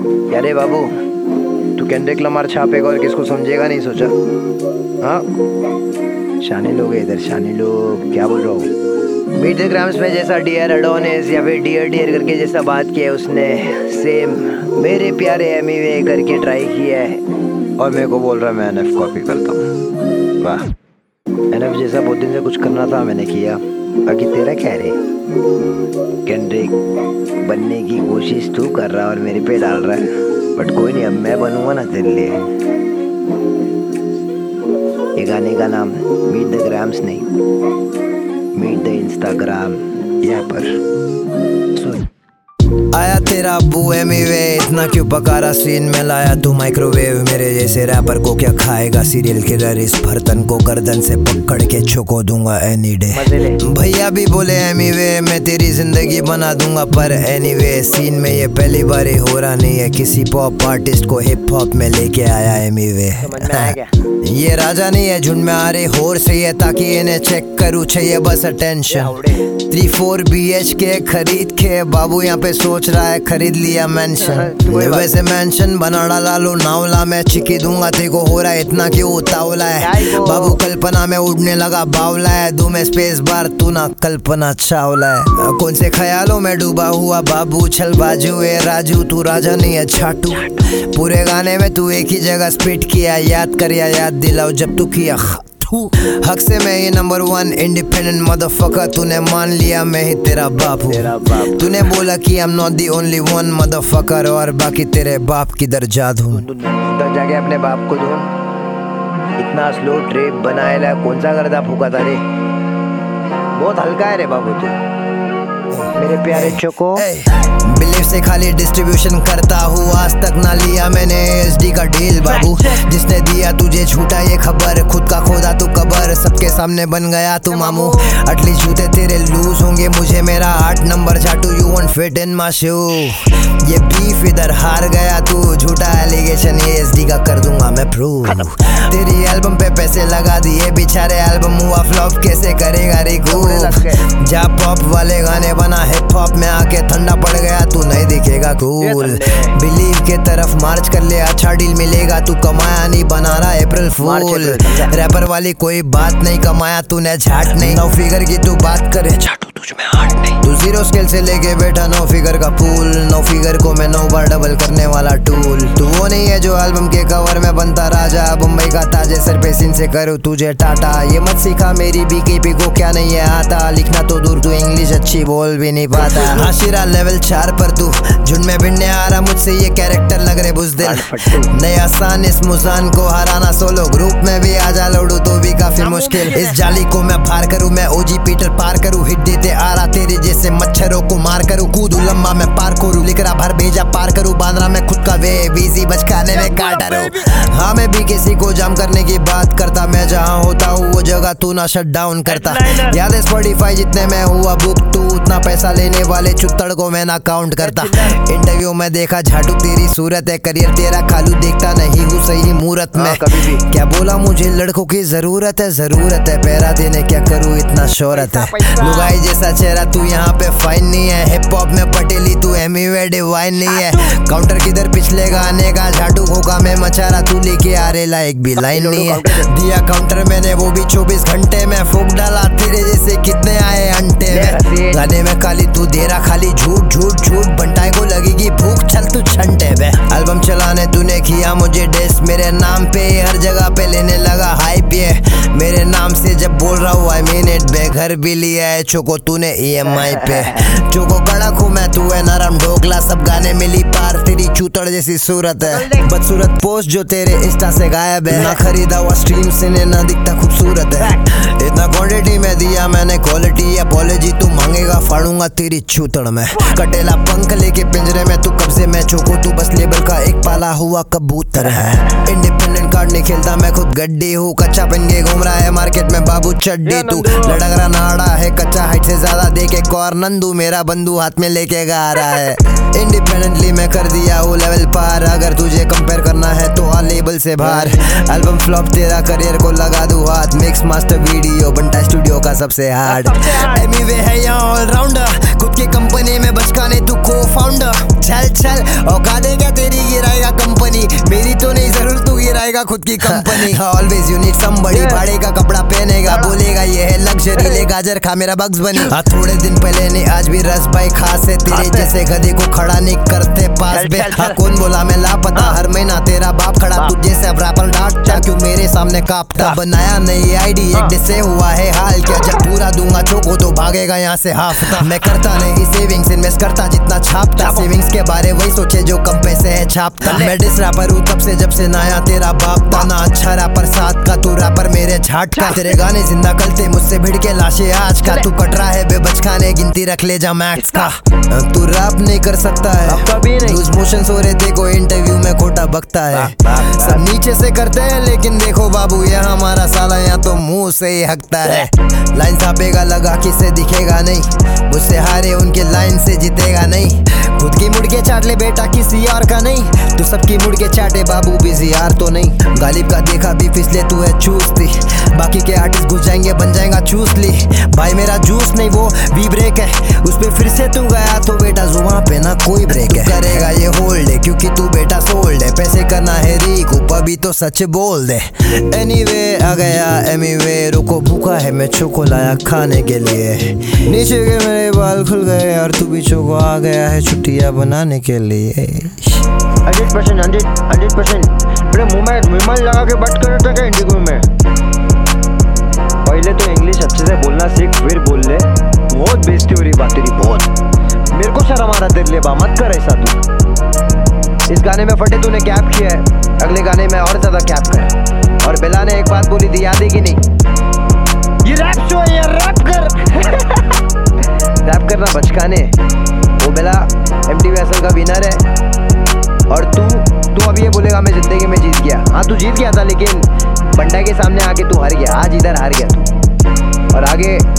अरे बाबू, तू Kendrick Lamar छापेगा और किसको समझेगा नहीं सोचा? हाँ, शानी लोग है इधर, शानी लोग। क्या बोल रहा हूँ? मीट द ग्राम्स में जैसा डियर अडोनिस या फिर डियर डियर करके जैसा बात किया है उसने, सेम मेरे प्यारे एमीवे करके ट्राई किया है और मेरे को बोल रहा है मैं एनएफ कॉपी करता हूँ। वाह, एनएफ जैसा बहुत दिन से कुछ करना था, मैंने किया। बाकी तेरा क्या रे? केंड्रिक बनने की कोशिश तू कर रहा और मेरे पे डाल रहा है, बट कोई नहीं, अब मैं बनूंगा ना तेरे लिए। ये गाने का नाम मीट द ग्राम्स नहीं, मीट द इंस्टाग्राम। यहाँ पर सुन। आया तेरा अब्बू एमीवे, इतना क्यों पकारा सीन में लाया तू माइक्रोवेव? मेरे जैसे रैपर को क्या खाएगा सीरियल किलर? इस बर्तन को गर्दन से पकड़ के छुको दूंगा एनी डे। भैया भी बोले एमीवे मैं तेरी जिंदगी बना दूंगा, पर एनीवे सीन में ये पहली बार ही हो रहा नहीं है। किसी पॉप आर्टिस्ट को हिप हॉप में लेके आया एमीवे। ये राजा नहीं है झुंड में आ रही होर से है, ताकि इन्हें चेक करूँ चाहिए बस अटेंशन। 3-4 BHK खरीद के बाबू यहाँ पे सोच रहा है खरीद लिया मेंशन। वैसे मेंशन बना डाला लो नावला, मैं चिकी दूंगा तेको, हो रहा है इतना क्यों उतावला है? बाबू कल्पना में उड़ने लगा बावला है, दो में स्पेस बार तू ना कल्पना चावला है। कौन से ख्यालों में डूबा हुआ बाबू, छल बाजू ए राजू, तू राजा नहीं है छाटू। पूरे गाने में तू एक ही जगह स्पिट किया, याद कर या याद दिलाओ जब तू किया हक से मैं ये नंबर 1 इंडिपेंडेंट मदरफकर। तूने मान लिया मैं ही तेरा बाप हूँ। तूने बोला कि I'm not the only one motherfucker, और बाकी तेरे बाप की दरजाद हूँ। तब जाके अपने बाप को ढूंढ, इतना स्लो ट्रिप बनाएला कौन सा गर्दा फूका था रे? बहुत हल्का है रे बाबू तू मेरे प्यारे चोको। बिलीव से खाली डिस्ट्रीब्यूशन करता हूँ, आज तक ना लिया मैंने SD का डील बाबू। जिसने दिया तुझे झूठा ये खबर, खुद का खोदा तू कबर, सबके सामने बन गया तू मामू। अटली जूते तेरे लूज होंगे, मुझे मेरा 8 नंबर झाटू, you won't fit in my shoe. ये बीफ इधर हार गया तू, झूठा एलिगेशन ये SD का कर दूंगा मैं प्रूव। तेरी एल्बम पे पैसे लगा दिए बेचारे, एल्बम हुआ फ्लॉप, कैसे करेगा रिकूप? जा पॉप वाले गाने बना हिप हॉप में आके ठंडा पड़ गया, तू नहीं दिखेगा कूल। बिलीव के तरफ मार्च कर ले, अच्छा डील मिलेगा, तू कमाया नहीं बना रहा अप्रैल फूल। रैपर वाली कोई बात नहीं, कमाया तूने झाट नहीं। 9 फिगर की तू बात करे, झाटू तुझ में हार्ट नहीं। तू 0 स्केल से लेके बैठा 9 फिगर का पूल, 9 फिगर को मैं 9 बार डबल करने वाला टूल। तू वो नहीं है जो एल्बम के कवर में बनता राजा, बम्बई का ताजे सर पे सिन से करूँ तुझे टाटा। ये मत सीखा मेरी BKP को क्या नहीं है आता, लिखना तो दूर तू इंग्लिश अच्छी बोल भी नहीं पाता। हाशिरा लेवल 4 पर तू झुंड में भिड़ने आ रहा, मुझसे ये कैरेक्टर लग रहे बुज़दिल। नहीं आसान इस मुजान को हराना, सोलो ग्रुप में भी आजा लौड़ू तो भी काफी मुश्किल। इस जाली को मैं पार करूँ, मैं OG पीटर पार करूँ, हिट देते आ रहा तेरे जैसे मच्छरों को मार करूँ। कूदू लंबा मैं पार करूँ, लिख रहा भर भेजा पार करूँ, बांद्रा में खुद का वे बिजी बचकाने में काटा रहूँ। हाँ मैं भी किसी को जाम करने की बात करता, मैं जहाँ होता हूँ वो जगह तू ना शट डाउन करता। याद है Spotify जितने में हुआ बुक, तू उतना पैसा लेने वाले चुत्तड़ को मैं ना काउंट करता। इंटरव्यू में देखा झाटू तेरी सूरत है, करियर तेरा खालू देखता नहीं हूँ सही मुहूर्त में। क्या बोला मुझे लड़कों की जरूरत है, जरूरत है पैरा देने, क्या करूँ इतना शोहरत है। लुगाई जैसा चेहरा तू यहाँ पे फाइन नहीं है, हिप हॉप में पटेली तू एमीवे डिवाइन नहीं है। काउंटर किधर पिछले गाने का, झाटू खोका में मचा रहा तू, लेके आ रहे लाइक भी लाइन नहीं है। दिया काउंटर मैंने वो भी 24 घंटे में, फूक डाला तेरे जैसे कितने आए अंटे में। गाने में काली तू दे रहा खाली झूठ झूठ झूठ, बंटाई को लगेगी भूख चल तू छंटे बे। एल्बम चलाने तूने किया मुझे डेस, मेरे नाम पे हर जगह पे लेने लगा हाइप। ये मेरे नाम से जब बोल रहा हूँ I mean it बे। घर भी लिया है चोको तूने EMI पे, चोको कड़क हूँ मैं, तू है नरम ढोकला, सब गाने मिली पार, तेरी चूतड़ जैसी सूरत है। बदसूरत पोस्ट जो तेरे इंस्टा से गायब है, ना खरीदा हुआ स्ट्रीम से ने ना दिखता खूबसूरत है। इतना क्वांटिटी में दिया मैंने क्वालिटी, अपॉलॉजी तू मांगेगा फाड़ूंगा तेरी चूतड़ में। कटेला पंख लेके पिंजरे में तू कब्जे में, चोको तू बस लेबल का एक पाला हुआ कबूतर है। इंडिपेंडेंट कार्ड नहीं खेलता मैं खुद गड्डी हूँ, कच्चा पहन के घूम रहा है मार्केट में बाबू चड्डी। तू लड़क रहा नाड़ा है कच्चा हाइट से ज्यादा, देखे कौर नंदू मेरा बंदू हाथ में लेके गा रहा है। इंडिपेंडेंटली मैं कर दिया वो लेवल पार, अगर तुझे कंपेयर करना है तो आ लेबल से बाहर। एल्बम फ्लॉप तेरा करियर को लगा दूं हाथ, मिक्स मास्टर वीडियो बनता स्टूडियो का सबसे हार्ड। एमीवे है यहाँ ऑलराउंडर, खुद की कंपनी में बचकाने तू को फाउंडर। चल चल औकात है क्या तेरी करेगा खुद की company. Always you need somebody, भाड़े का कपड़ा पहनेगा, बोलेगा ये है लग्जरी, ले गाजर खा मेरा बग्स बनी। थोड़े दिन पहले ने आज भी रस भाई खास है, तेरे जैसे गधे को खड़ा नहीं करते पास बे। कौन बोला मैं लापता, हर महीना तेरा बाप खड़ा तुझे से अब रैपर डांटता, क्यों मेरे सामने कापता। बनाया नई आईडी एक दिन से हुआ है हाल क्या, जब पूरा दूंगा चोको तो भागेगा यहाँ से हाफता। मैं करता नहीं सेविंग्स, इन्वेस्ट करता जितना छापता, सेविंग्स के बारे वही सोचे जो कम पैसे है छापता। मैं डिस रैपर हूँ तब से जब से नया तेरा बाप था, ना अच्छा रैपर साथ का तू रैपर मेरे झाट का। तेरे गाने जिंदा कलते मुझसे भिड़ के लाशे आज का, तू कट रहा है बेबचखाने गिनती रख ले जा मैक्स का। तू रैप नहीं कर सकता है कभी नहीं, लूज मोशंस हो रहे थे कोई इंटरव्यू में खोटा बकता है। सब नीचे से करते हैं लेकिन देखो बाबू ये हमारा साला यहाँ तो मुंह से ही हकता है। लाइन छापेगा लगा किसे दिखेगा नहीं, मुझसे हारे उनके लाइन से जीतेगा नहीं। खुद की मुड़ के चाट ले बेटा किसी और का नहीं, तू सबकी मुड़ के चाटे बाबू बिजी यार तो नहीं। गालिब का देखा भी फिसले तू है चूसती, बाकी के आर्टिस्ट घुस जाएंगे बन जाएगा चूसली। भाई मेरा जूस नहीं वो वी ब्रेक है, उस पे फिर से तू गया तो बेटा जुबान पे ना कोई ब्रेक है। करेगा ये होल्ड है क्योंकि तू बेटा सोल्ड है, पैसे करना है रीक ऊपर भी तो सच बोल दे। एनीवे आ गया एमीवे, रुको भूखा है मैं चोको लाया खाने के लिए। नीचे के मेरे बाल खुल गए और तू भी चोको आ गया है छुट्टियां बनाने के लिए। 100% मेरे मुंह में विमल लगा के बट कर था इंडिगो में। पहले तो इंग्लिश अच्छे से बोलना सीख फिर बोल ले, बहुत बेइज्जती हो रही बात तेरी बहुत। मेरे को शर्म आ रहा तेरे लिए बा, मत कर ऐसा तू। इस गाने में फटे तूने कैप किया है, अगले गाने में और ज्यादा कैप कर। और बेला ने एक बात बोली थी याद है कि नहीं, ये रैप शो है यार रैप कर। रैप करना बचकाने, वो बेला MTV असल का विनर है और तू अब ये बोलेगा मैं जिंदगी में जीत गया। हाँ तू जीत गया था लेकिन बंडा के सामने आके तू हार गया, आज इधर हार गया तू। और आगे